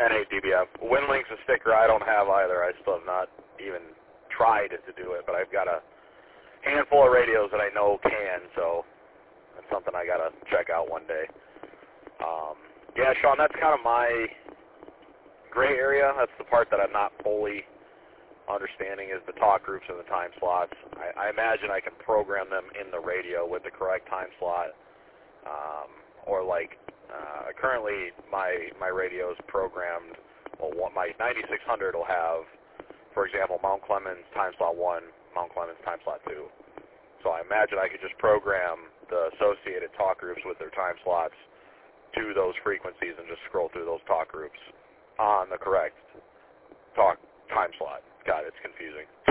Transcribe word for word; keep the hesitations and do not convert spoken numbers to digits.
N eight D B F. WinLink's a sticker I don't have either. I still have not even tried to do it, but I've got a handful of radios that I know can, so that's something I got to check out one day. Um, yeah, Sean, that's kind of my gray area. That's the part that I'm not fully understanding is the talk groups and the time slots. I, I imagine I can program them in the radio with the correct time slot, um, or like uh, currently my my radio is programmed. Well, what my ninety-six hundred will have, for example, Mount Clemens time slot one, Mount Clemens time slot two. So I imagine I could just program the associated talk groups with their time slots to those frequencies and just scroll through those talk groups on the correct talk time slot. God, it's confusing.